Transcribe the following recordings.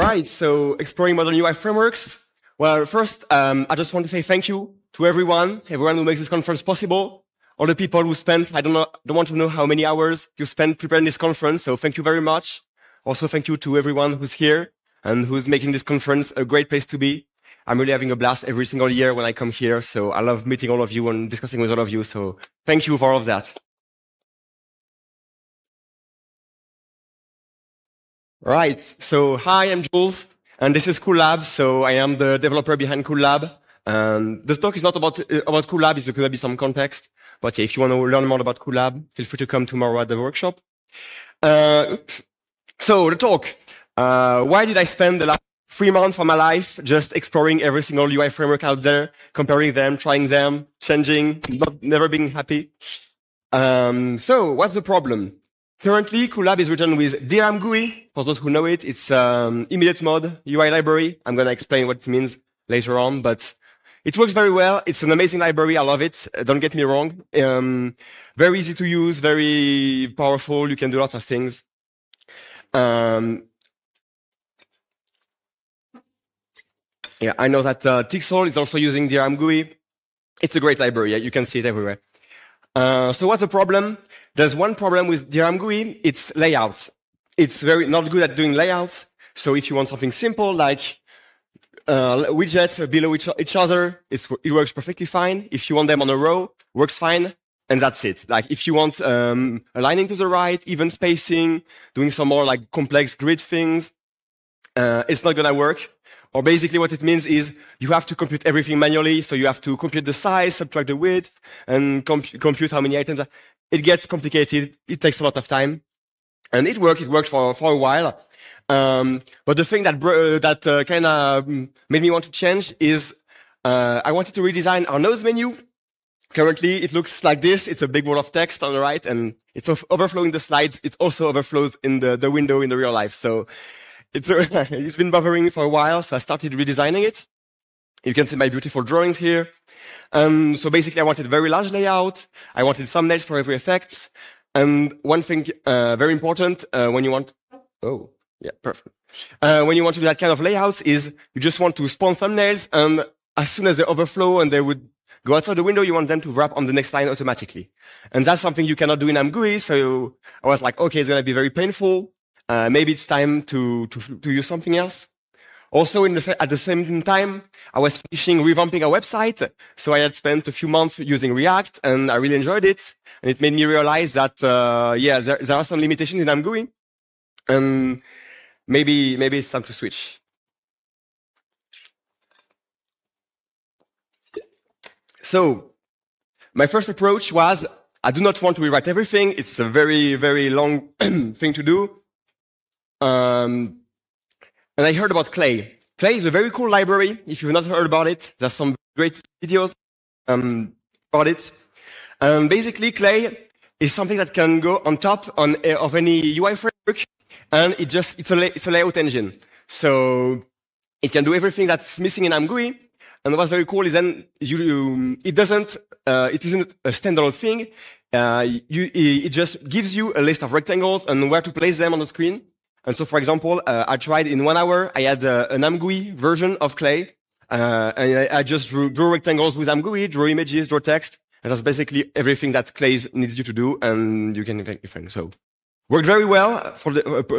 right, so exploring modern UI frameworks. Well, first, I just want to say thank you to everyone who makes this conference possible. All the people who spent, don't want to know how many hours you spent preparing this conference, so thank you very much. Also, thank you to everyone who's here and who's making this conference a great place to be. I'm really having a blast every single year when I come here, so I love meeting all of you and discussing with all of you, so thank you for all of that. Right, so hi, I'm Jules, and this is Cool.Lab, so I am the developer behind Cool.Lab. This talk is not about Cool.Lab, it's going to be some context, but yeah, if you want to learn more about Cool.Lab, feel free to come tomorrow at the workshop. So the talk, why did I spend the last 3 months of my life just exploring every single UI framework out there, comparing them, trying them, changing, never being happy? So what's the problem? Currently, Cool.Lab is written with DRM GUI. For those who know it, it's immediate mode UI library. I'm going to explain what it means later on, but it works very well. It's an amazing library. I love it. Don't get me wrong. Very easy to use, very powerful. You can do lots of things. Yeah, I know that Tixel is also using DRM GUI. It's a great library. You can see it everywhere. So what's the problem? There's one problem with DRM GUI. It's layouts. It's very not good at doing layouts. So if you want something simple like widgets below each other, it works perfectly fine. If you want them on a row, works fine. And that's it. Like if you want aligning to the right, even spacing, doing some more like complex grid things, it's not gonna work. Or basically what it means is you have to compute everything manually. So you have to compute the size, subtract the width, and compute how many items. It gets complicated. It takes a lot of time. And it worked for a while. But the thing that kind of made me want to change is I wanted to redesign our nodes menu. Currently, it looks like this. It's a big wall of text on the right, and it's overflowing the slides. It also overflows in the window in the real life. So it's been bothering me for a while, so I started redesigning it. You can see my beautiful drawings here. So basically, I wanted a very large layout. I wanted thumbnails for every effect. And one thing very important when you want... Oh, yeah, perfect. When you want to do that kind of layouts is you just want to spawn thumbnails, and as soon as they overflow and they would go outside the window, you want them to wrap on the next line automatically. And that's something you cannot do in AmGUI, so I was like, okay, it's going to be very painful. Maybe it's time to use something else. Also, at the same time, I was finishing revamping our website. So I had spent a few months using React, and I really enjoyed it. And it made me realize that, there are some limitations in AmGUI. And maybe it's time to switch. So my first approach was, I do not want to rewrite everything. It's a very, very long thing to do. And I heard about Clay. Clay is a very cool library. If you've not heard about it, there's some great videos about it. Basically, Clay is something that can go on top of any UI framework, and it's a layout engine. So it can do everything that's missing in AmGUI. And what's very cool is then it isn't a standalone thing. It just gives you a list of rectangles and where to place them on the screen. And so, for example, I tried in 1 hour, I had an AmGUI version of Clay. And I just drew rectangles with AmGUI, drew images, drew text. And that's basically everything that Clay needs you to do. And you can make different. So worked very well for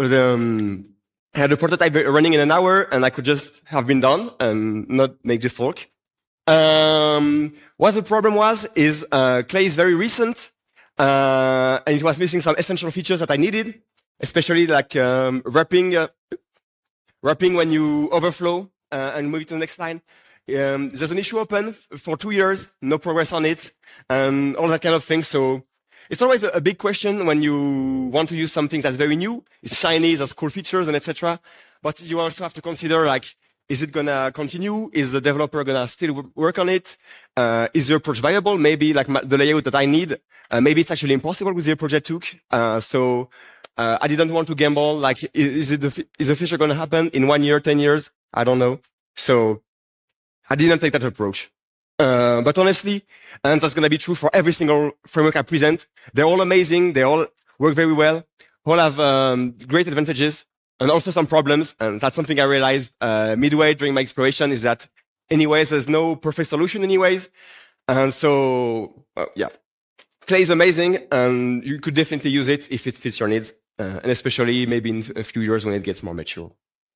I had a prototype running in 1 hour, and I could just have been done and not make this talk. What the problem is Clay is very recent, and it was missing some essential features that I needed, especially like wrapping when you overflow and move it to the next line. There's an issue open for 2 years, no progress on it, and all that kind of thing. So it's always a big question when you want to use something that's very new. It's shiny, there's cool features and etc. But you also have to consider like, is it gonna continue? Is the developer gonna still work on it? Is your approach viable? Maybe like the layout that I need, maybe it's actually impossible with the approach I took. So I didn't want to gamble. Like, is the feature gonna happen in 1 year, 10 years? I don't know. So I didn't take that approach. But honestly, and that's going to be true for every single framework I present, they're all amazing. They all work very well. All have great advantages. and also some problems. And that's something I realized midway during my exploration is that anyways, there's no perfect solution anyways. And so, yeah, Clay is amazing, and you could definitely use it if it fits your needs, and especially maybe in a few years when it gets more mature.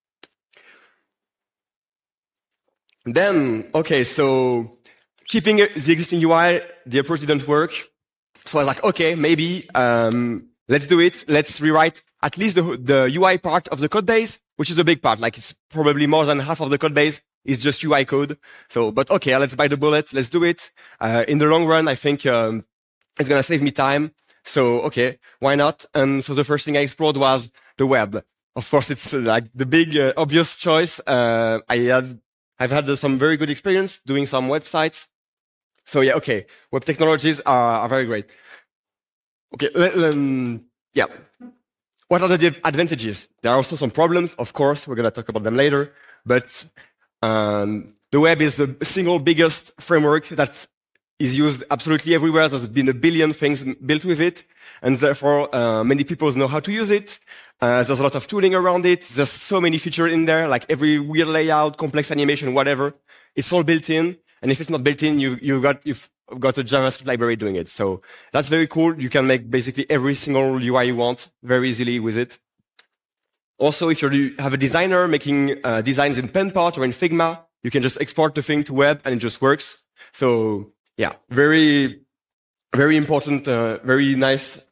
Then, okay, so keeping the existing UI, the approach didn't work. So I was like, okay, maybe let's do it. Let's rewrite at least the UI part of the code base, which is a big part. Like it's probably more than half of the code base is just UI code. So, but okay, let's bite the bullet. Let's do it. In the long run, I think it's gonna save me time. So, okay, why not? And so the first thing I explored was the web. Of course, it's like the big obvious choice. I've had some very good experience doing some websites. So yeah, okay, web technologies are very great. Okay, yeah. What are the advantages? There are also some problems, of course. We're going to talk about them later. But the web is the single biggest framework that is used absolutely everywhere. There's been a billion things built with it. And therefore, many people know how to use it. There's a lot of tooling around it. There's so many features in there, like every weird layout, complex animation, whatever. It's all built in. And if it's not built in, you've got a JavaScript library doing it. So that's very cool. You can make basically every single UI you want very easily with it. Also, if you have a designer making designs in Penpart or in Figma, you can just export the thing to web and it just works. So yeah, very, very important, very nice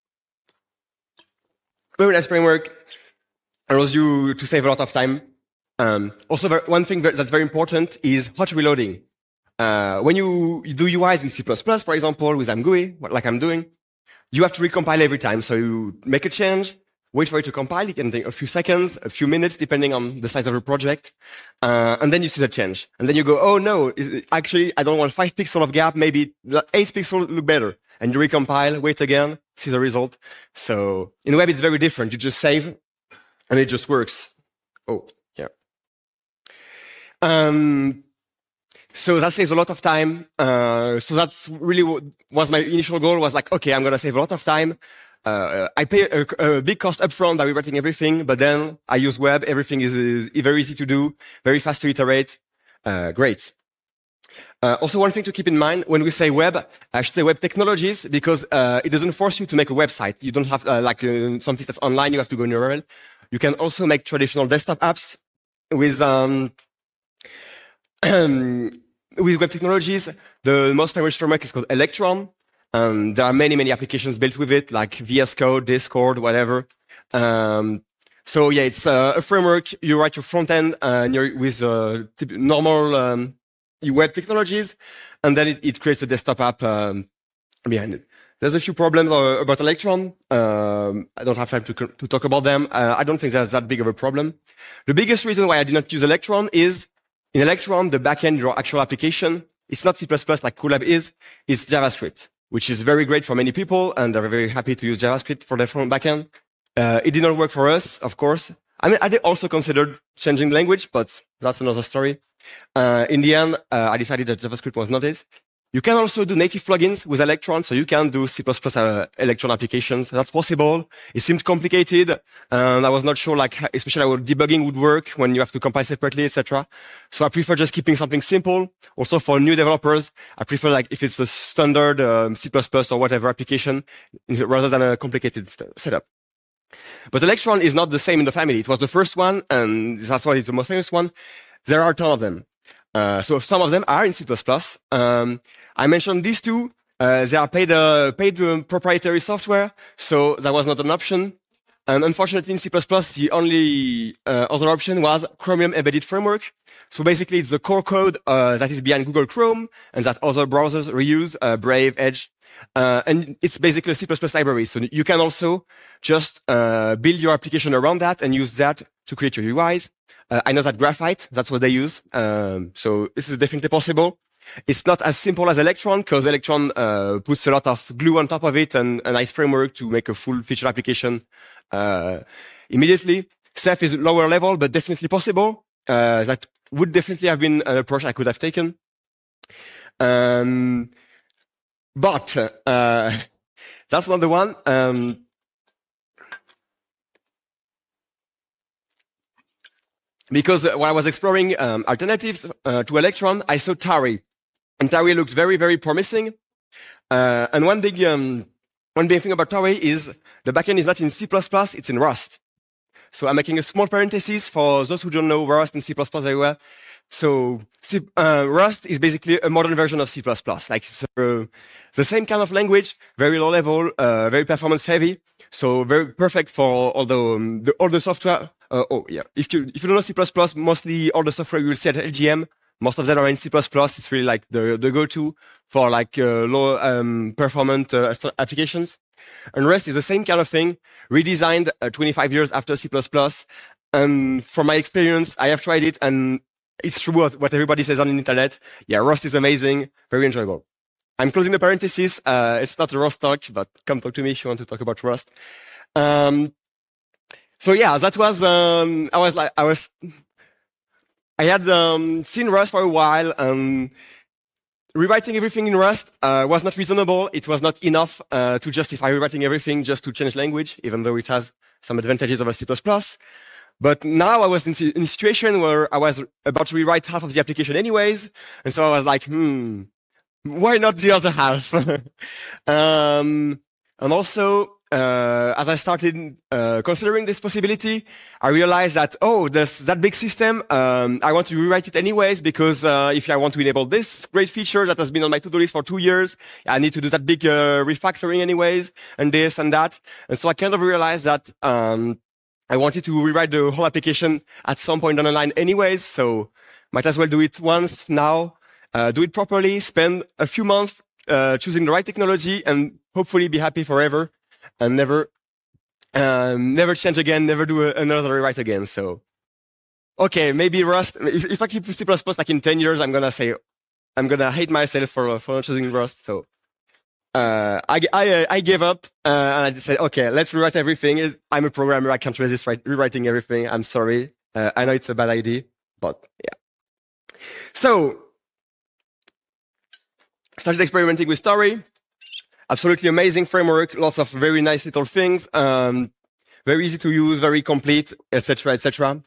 framework. Allows you to save a lot of time. Also, one thing that's very important is hot reloading. When you do UIs in C++, for example, with AmGUI, like I'm doing, you have to recompile every time. So you make a change, wait for it to compile. It can take a few seconds, a few minutes, depending on the size of the project. And then you see the change. And then you go, oh no, actually, I don't want 5 pixels of gap. Maybe 8 pixels look better. And you recompile, wait again, see the result. So in web, it's very different. You just save and it just works. Oh, yeah. So that saves a lot of time. So that's really what was my initial goal was like, okay, I'm going to save a lot of time. I pay a big cost upfront by rewriting everything, but then I use web. Everything is very easy to do, very fast to iterate. Great. Also, one thing to keep in mind when we say web, I should say web technologies because it doesn't force you to make a website. You don't have something that's online. You have to go in URL. You can also make traditional desktop apps with with web technologies. The most famous framework is called Electron. There are many applications built with it, like VS Code, Discord, whatever. So yeah, it's a framework. You write your front end with normal web technologies, and then it creates a desktop app behind it. There's a few problems about Electron. I don't have time to talk about them. I don't think there's that big of a problem. The biggest reason why I did not use Electron is in Electron, the backend, your actual application, it's not C++ like Colab is, it's JavaScript, which is very great for many people, and they're very happy to use JavaScript for their front backend. It did not work for us, of course. I mean, I did also considered changing the language, but that's another story. In the end, I decided that JavaScript was not it. You can also do native plugins with Electron, so you can do C++ Electron applications. That's possible. It seemed complicated, and I was not sure, like, especially how debugging would work when you have to compile separately, etc. So I prefer just keeping something simple. Also, for new developers, I prefer, like, if it's a standard C++ or whatever application, rather than a complicated setup. But Electron is not the same in the family. It was the first one, and that's why it's the most famous one. There are a ton of them. So some of them are in C++. I mentioned these two. They are paid proprietary software, so that was not an option. And unfortunately, in C++, the only other option was Chromium Embedded Framework. So basically, it's the core code that is behind Google Chrome and that other browsers reuse, Brave, Edge. And it's basically a C++ library. So you can also just build your application around that and use that to create your UIs. I know that Graphite, that's what they use. So this is definitely possible. It's not as simple as Electron because Electron puts a lot of glue on top of it and a nice framework to make a full featured application immediately. Ceph is lower level, but definitely possible. That would definitely have been an approach I could have taken. But that's not the one. because when I was exploring alternatives to Electron, I saw Tari. And Tari looked very, very promising. And one big thing about Tari is the backend is not in C++, it's in Rust. So I'm making a small parenthesis for those who don't know Rust and C++ very well. So Rust is basically a modern version of C++. Like it's the same kind of language, very low level, very performance heavy. So very perfect for all the software. If you don't know C++, mostly all the software you will see at LGM, most of them are in C++. It's really like the go-to for like low performant applications. And Rust is the same kind of thing, redesigned 25 years after C++. And from my experience, I have tried it, and it's true what everybody says on the internet. Yeah, Rust is amazing, very enjoyable. I'm closing the parenthesis. It's not a Rust talk, but come talk to me if you want to talk about Rust. So yeah, that was I had seen Rust for a while. Rewriting everything in Rust was not reasonable. It was not enough to justify rewriting everything just to change language, even though it has some advantages over C++. But now I was in a situation where I was about to rewrite half of the application anyways, and so I was like, why not the other half? And also, as I started considering this possibility, I realized that, that big system, I want to rewrite it anyways, because if I want to enable this great feature that has been on my to-do list for 2 years, I need to do that big refactoring anyways, and this and that. And so I kind of realized that I wanted to rewrite the whole application at some point down the line anyways, so might as well do it once now, do it properly, spend a few months choosing the right technology, and hopefully be happy forever. And never change again, never do another rewrite again. So, okay, maybe Rust, if I keep C++ like in 10 years, I'm gonna hate myself for not choosing Rust. So, I gave up, and I said, okay, let's rewrite everything. I'm a programmer. I can't resist rewriting everything. I'm sorry. I know it's a bad idea, but yeah. So, started experimenting with Tari. Absolutely amazing framework, lots of very nice little things, very easy to use, very complete, etc., etc.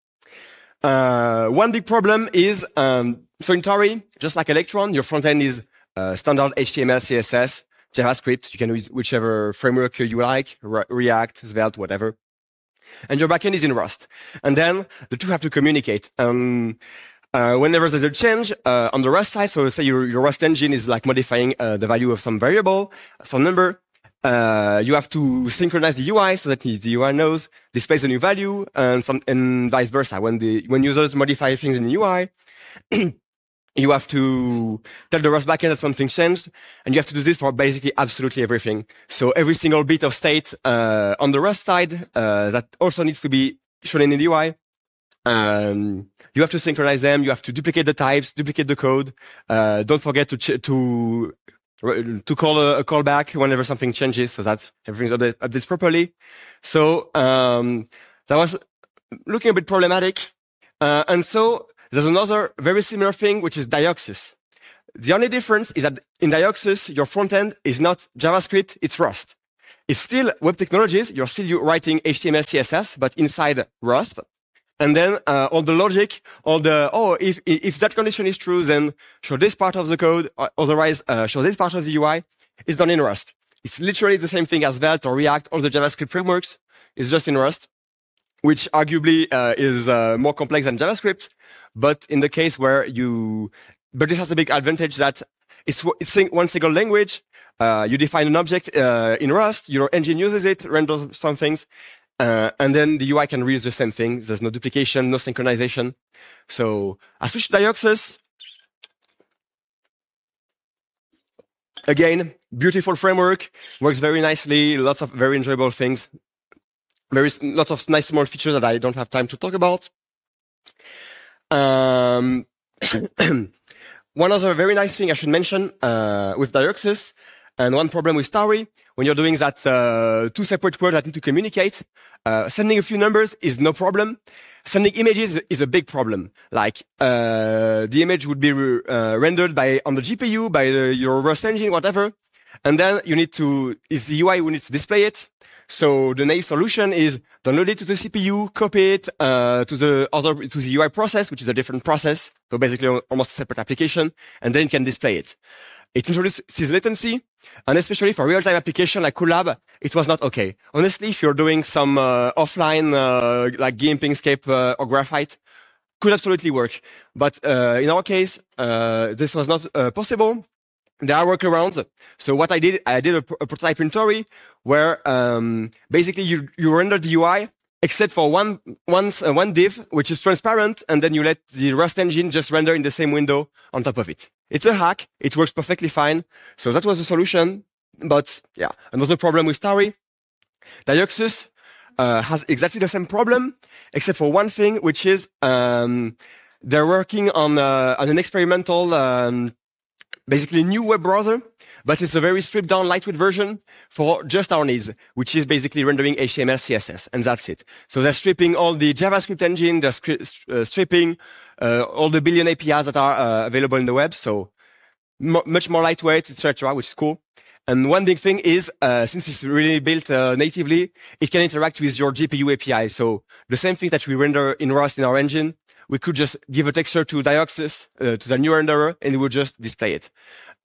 One big problem is, so in Tari, just like Electron, your front end is standard HTML, CSS, JavaScript. You can use whichever framework you like, React, Svelte, whatever. And your backend is in Rust. And then the two have to communicate. Whenever there's a change on the Rust side, so say your Rust engine is like modifying the value of some variable, some number, you have to synchronize the UI so that the UI knows, displays a new value, and vice versa. When users modify things in the UI, you have to tell the Rust backend that something changed, and you have to do this for basically absolutely everything. So every single bit of state on the Rust side that also needs to be shown in the UI. You have to synchronize them. You have to duplicate the types, duplicate the code. Don't forget to call a callback whenever something changes, so that everything's updates properly. So that was looking a bit problematic. And so there's another very similar thing, which is Dioxys. The only difference is that in Dioxys, your front end is not JavaScript; it's Rust. It's still web technologies. You're still writing HTML, CSS, but inside Rust. And then all the logic, if that condition is true, then show this part of the code. Otherwise, show this part of the UI. Is done in Rust. It's literally the same thing as Svelte or React or the JavaScript frameworks. It's just in Rust, which arguably is more complex than JavaScript. But in the case where but this has a big advantage that it's one single language. You define an object in Rust. Your engine uses it, renders some things. And then the UI can reuse the same thing. There's no duplication, no synchronization. So I switched to Dioxys. Again, beautiful framework, works very nicely, lots of very enjoyable things. Lots of nice small features that I don't have time to talk about. One other very nice thing I should mention with Dioxys, and one problem with Tari, when you're doing that two separate words that need to communicate, sending a few numbers is no problem. Sending images is a big problem. Like the image would be rendered on the GPU by your Rust engine, whatever, and then the UI will need to display it. So the naive solution is download it to the CPU, copy it to the UI process, which is a different process. So basically almost a separate application, and then you can display it. It introduces latency, and especially for real-time application like Colab, it was not okay. Honestly, if you're doing some offline like GIMP, Inkscape, or Graphite, could absolutely work. But in our case, this was not possible. There are workarounds. So what I did a prototype in Tori where basically you render the UI except for one div, which is transparent, and then you let the Rust engine just render in the same window on top of it. It's a hack. It works perfectly fine. So that was the solution. But yeah, another problem with Tori. Dioxus has exactly the same problem, except for one thing, which is they're working on an experimental basically new web browser, but it's a very stripped down lightweight version for just our needs, which is basically rendering HTML, CSS, and that's it. So they're stripping all the JavaScript engine, they're stripping all the billion APIs that are available in the web, so much more lightweight, etc., which is cool. And one big thing is, since it's really built natively, it can interact with your GPU API. So the same thing that we render in Rust in our engine, we could just give a texture to Dioxus, to the new renderer, and it would just display it.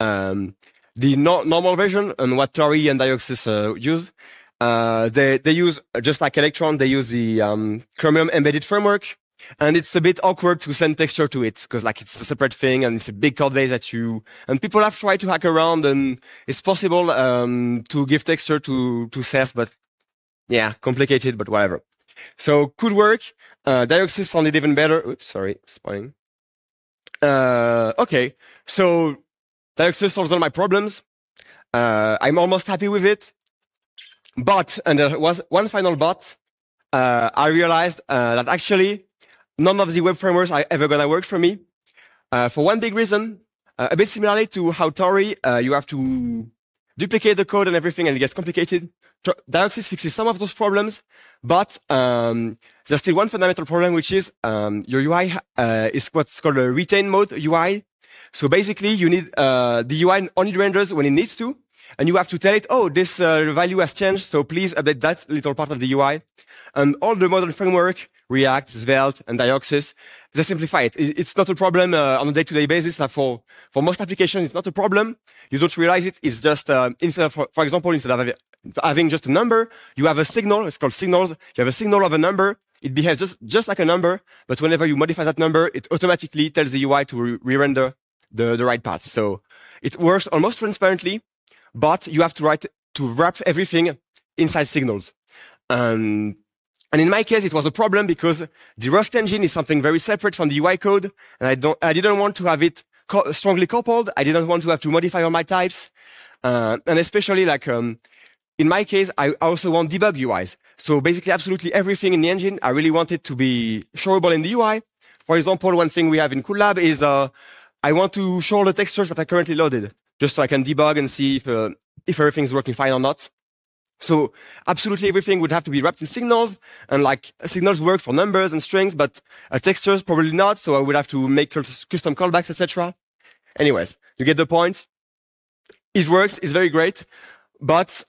The normal version and what Tori and Dioxus use, they use, just like Electron, they use the Chromium embedded framework. And it's a bit awkward to send texture to it because like it's a separate thing and it's a big code base and people have tried to hack around and it's possible to give texture to Ceph, but yeah, complicated, but whatever. So could work. Dioxus sounded even better. Oops, sorry, spoiling. Okay, so Dioxus solves all my problems. I'm almost happy with it. But, and there was one final but, I realized that actually none of the web frameworks are ever gonna work for me. For one big reason, a bit similarly to how Tori, you have to duplicate the code and everything and it gets complicated. Dioxus fixes some of those problems, but there's still one fundamental problem, which is your UI is what's called a retain mode UI. So basically, you need the UI only renders when it needs to, and you have to tell it, oh, this value has changed, so please update that little part of the UI. And all the modern framework, React, Svelte, and Dioxus, they simplify it. It's not a problem on a day-to-day basis. Like for most applications, it's not a problem. You don't realize it. It's just instead of, for example, instead of having just a number, you have a signal. It's called signals. You have a signal of a number. It behaves just like a number, but whenever you modify that number, it automatically tells the UI to re-render the right paths. So it works almost transparently, but you have to wrap everything inside signals. And in my case, it was a problem because the Rust engine is something very separate from the UI code, and I didn't want to have it strongly coupled. I didn't want to have to modify all my types, and especially like in my case, I also want debug UIs. So basically, absolutely everything in the engine, I really want it to be showable in the UI. For example, one thing we have in Colab is I want to show all the textures that are currently loaded, just so I can debug and see if everything's working fine or not. So absolutely everything would have to be wrapped in signals, and like signals work for numbers and strings, but textures probably not. So I would have to make custom callbacks, etc. Anyways, you get the point. It works. It's very great, but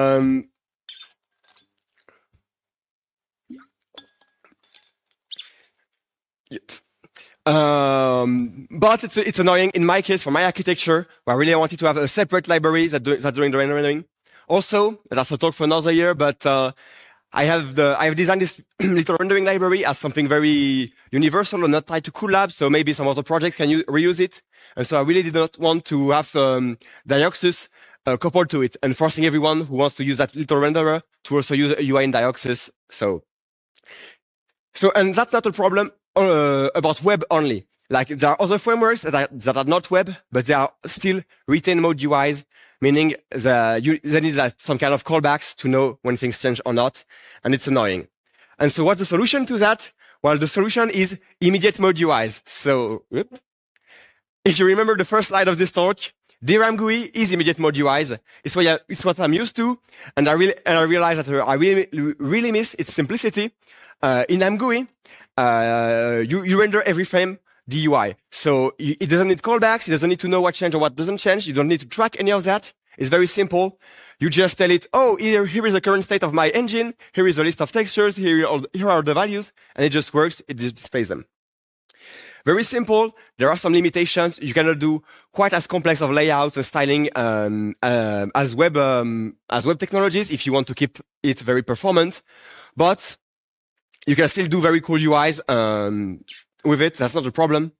but it's annoying in my case for my architecture, where I really wanted to have a separate library that doing the rendering. Also, that's a talk for another year, but I have designed this little rendering library as something very universal and not tied to Colab, so maybe some other projects can reuse it. And so I really did not want to have Dioxus coupled to it and forcing everyone who wants to use that little renderer to also use a UI in Dioxus. So and that's not a problem about web only. Like there are other frameworks that are not web, but they are still retain mode UIs, meaning they need some kind of callbacks to know when things change or not, and it's annoying. And so what's the solution to that? Well, the solution is immediate mode UIs. So if you remember the first slide of this talk, DRAM GUI is immediate mode UIs. It's what I'm used to, and I realize that I really miss its simplicity. In AMGUI, you render every frame the UI. So it doesn't need callbacks. It doesn't need to know what changed or what doesn't change. You don't need to track any of that. It's very simple. You just tell it, oh, here is the current state of my engine. Here is a list of textures. Here are the values. And it just works. It just displays them. Very simple. There are some limitations. You cannot do quite as complex of layouts and styling as web technologies if you want to keep it very performant. But you can still do very cool UIs with it. That's not a problem.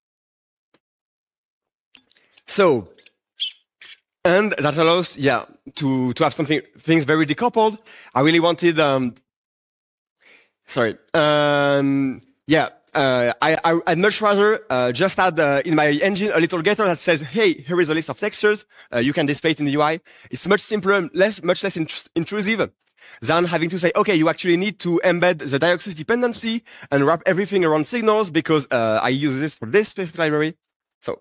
So, and that allows, to have things very decoupled. I really wanted, I'd much rather just add in my engine a little getter that says, hey, here is a list of textures. You can display it in the UI. It's much simpler, much less intrusive than having to say, okay, you actually need to embed the Dioxys dependency and wrap everything around signals because I use this for this specific library. So,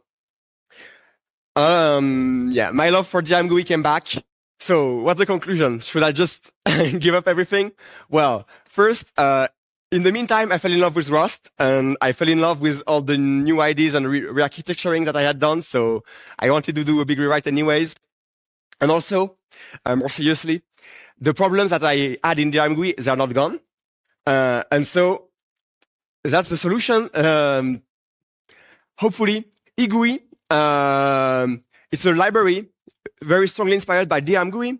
my love for DRM GUI came back. So what's the conclusion? Should I just give up everything? Well, first, in the meantime, I fell in love with Rust and I fell in love with all the new ideas and re-architecturing that I had done. So I wanted to do a big rewrite anyways. And also, more seriously, the problems that I had in DRM GUI, they are not gone. And so that's the solution. Hopefully, eGUI, it's a library very strongly inspired by DRM GUI.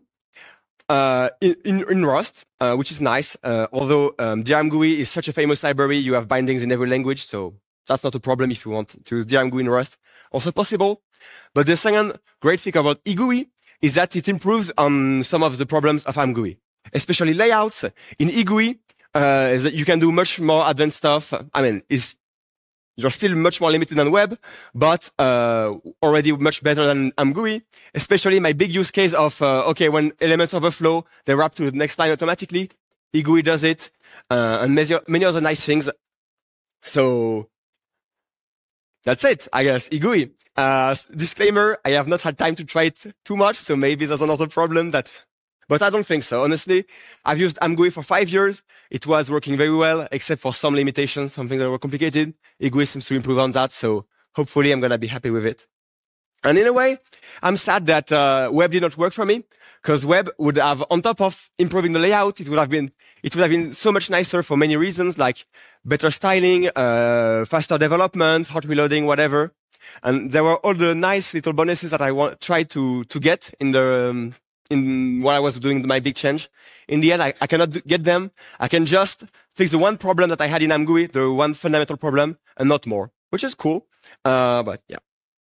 In Rust, which is nice. Although DRM GUI is such a famous library, you have bindings in every language, so that's not a problem if you want to use DRM GUI in Rust. Also possible. But the second great thing about eGUI is that it improves on some of the problems of AMGUI, especially layouts. In eGUI, is that you can do much more advanced stuff. I mean, you're still much more limited than web, but already much better than AMGUI. Especially my big use case of, when elements overflow, they wrap to the next line automatically. eGUI does it, and many other nice things. So that's it, I guess, eGUI. Disclaimer, I have not had time to try it too much, so maybe there's another problem but I don't think so. Honestly, I've used AMGUI for 5 years. It was working very well, except for some limitations, some things that were complicated. eGUI seems to improve on that, so hopefully I'm going to be happy with it. And in a way, I'm sad that web did not work for me, because web would have, on top of improving the layout, it would have been so much nicer for many reasons, like better styling, faster development, hot reloading, whatever. And there were all the nice little bonuses that I tried to get in what I was doing my big change. In the end, I cannot get them. I can just fix the one problem that I had in AMGUI, the one fundamental problem, and not more, which is cool. But yeah.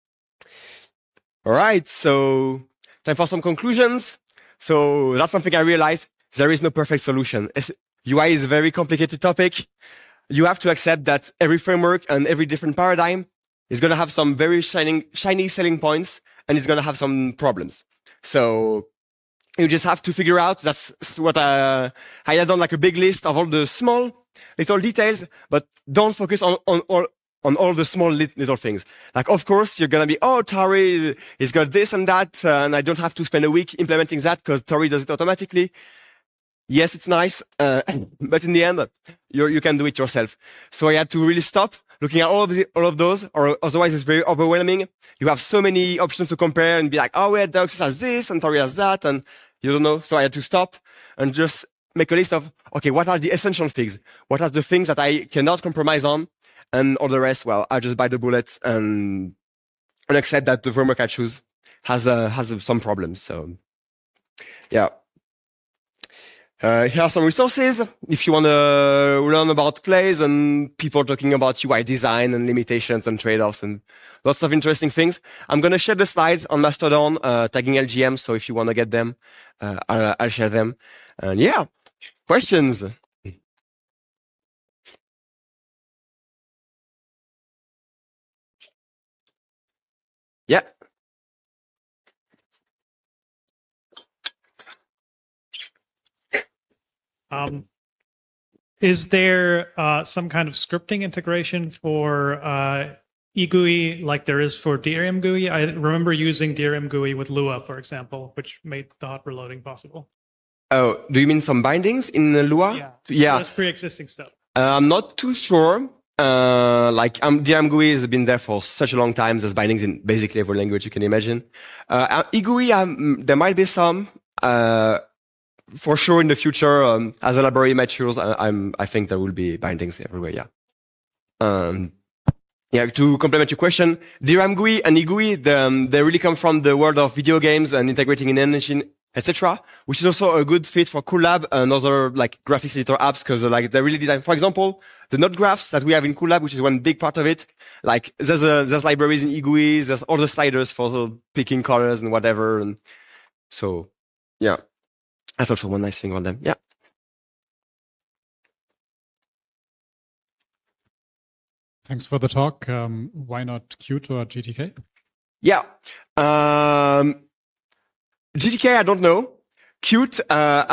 All right. So time for some conclusions. So that's something I realized. There is no perfect solution. UI is a very complicated topic. You have to accept that every framework and every different paradigm is going to have some very shiny selling points, and it's going to have some problems. So you just have to figure out. That's what I had done, like a big list of all the small little details, but don't focus on all the small little things. Like, of course, you're going to be, Tori is got this and that, and I don't have to spend a week implementing that because Tori does it automatically. Yes, it's nice, but in the end, you can do it yourself. So I had to really stop looking at all of those, or otherwise it's very overwhelming. You have so many options to compare and be like, Dioxys has this and Tori has that, and you don't know. So I had to stop and just make a list of, what are the essential things? What are the things that I cannot compromise on? And all the rest, well, I just bite the bullet and accept that the framework I choose has some problems. So, yeah. Here are some resources if you want to learn about clays and people talking about UI design and limitations and trade-offs and lots of interesting things. I'm going to share the slides on Mastodon, tagging LGM. So if you want to get them, I'll share them. And yeah, questions? Yeah. Is there some kind of scripting integration for eGUI like there is for DRM GUI? I remember using DRM GUI with Lua, for example, which made the hot reloading possible. Oh, do you mean some bindings in Lua? Yeah. That's pre-existing stuff. I'm not too sure. DRM GUI has been there for such a long time. There's bindings in basically every language you can imagine. eGUI, there might be some. for sure in the future, as the library matures, I think there will be bindings everywhere. Yeah. To complement your question, DRM GUI and eGUI, they really come from the world of video games and integrating in engine, etc., which is also a good fit for Coolab and other like graphics editor apps because like they really design. For example, the node graphs that we have in Coolab, which is one big part of it. Like there's libraries in eGUI, there's all the sliders for picking colors and whatever, and so yeah, that's also one nice thing about them. Yeah. Thanks for the talk. Why not Qt or GTK? Yeah. GTK, I don't know. Qt,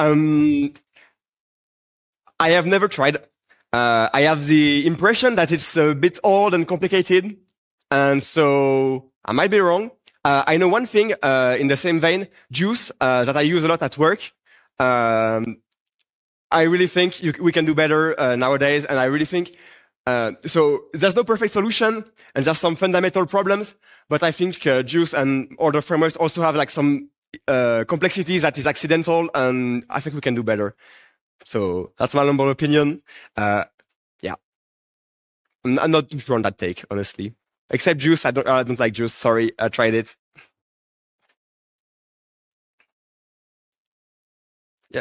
I have never tried. I have the impression that it's a bit old and complicated. And so I might be wrong. I know one thing, in the same vein, Juice, that I use a lot at work. I really think we can do better, nowadays. And I really think, so there's no perfect solution and there's some fundamental problems, but I think, Juice and other frameworks also have like some, complexity that is accidental, and I think we can do better. So that's my humble opinion. Yeah, I'm not too sure on that take, honestly. Except Juice, I don't like Juice. Sorry, I tried it. Yeah.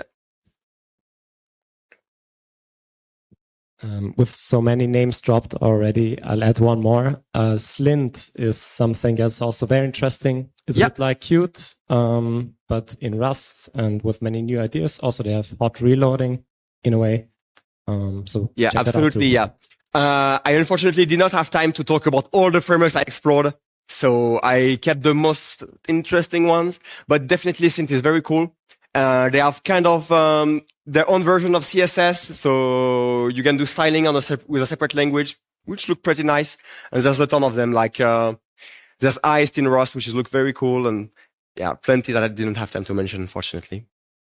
With so many names dropped already, I'll add one more. Slint is something that's also very interesting. It's a bit like Qt, but in Rust and with many new ideas. Also, they have hot reloading in a way. So yeah, absolutely. Yeah. I unfortunately did not have time to talk about all the frameworks I explored. So I kept the most interesting ones, but definitely Slint is very cool. They have kind of, their own version of CSS. So you can do styling with a separate language, which look pretty nice. And there's a ton of them, like, there's Iced in Rust, which look very cool, and yeah, plenty that I didn't have time to mention, unfortunately.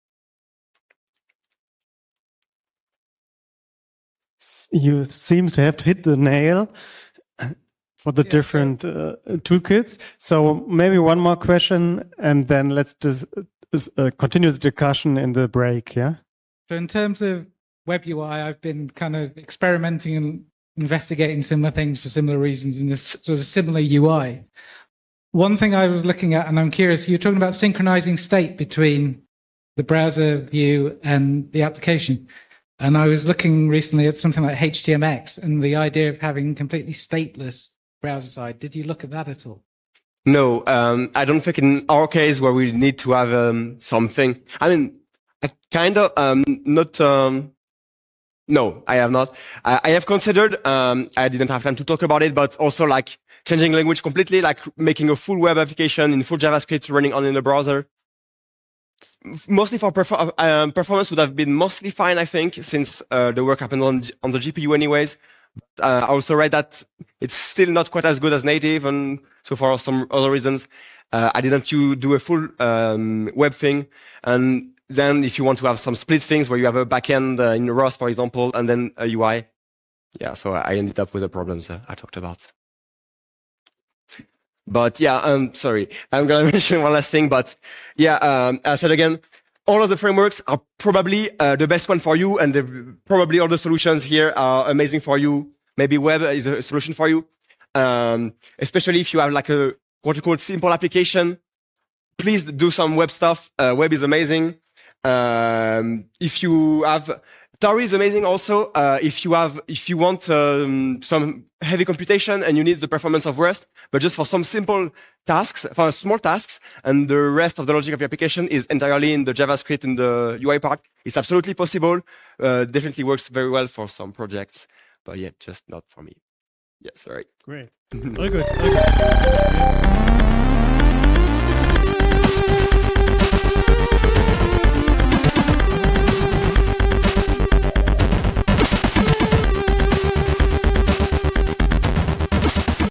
You seem to have hit the nail for the different toolkits. So maybe one more question, and then let's continue the discussion in the break. Yeah. So in terms of web UI, I've been kind of experimenting and investigating similar things for similar reasons in this sort of similar UI. One thing I was looking at, and I'm curious, you're talking about synchronizing state between the browser view and the application. And I was looking recently at something like HTMX and the idea of having completely stateless browser side. Did you look at that at all? No, I don't think in our case where we need to have something. I mean, I kind of not. No, I have not. I have considered. I didn't have time to talk about it, but also like changing language completely, like making a full web application in full JavaScript running on in the browser. Mostly for performance would have been mostly fine, I think, since the work happened on the GPU anyways. I also read that it's still not quite as good as native, and so for some other reasons, I didn't do a full web thing. And then if you want to have some split things where you have a backend in Rust, for example, and then a UI, yeah, so I ended up with the problems I talked about. But yeah, sorry, I'm going to mention one last thing, but yeah, I said again, all of the frameworks are probably the best one for you, and probably all the solutions here are amazing for you. Maybe web is a solution for you, especially if you have like a what you call simple application. Please do some web stuff. Web is amazing. If you have Tauri is amazing also. If you want some heavy computation and you need the performance of Rust, but just for some simple tasks, for small tasks, and the rest of the logic of your application is entirely in the JavaScript in the UI part, it's absolutely possible. Definitely works very well for some projects, but yeah, just not for me. Yeah, sorry. Great. All good. All good.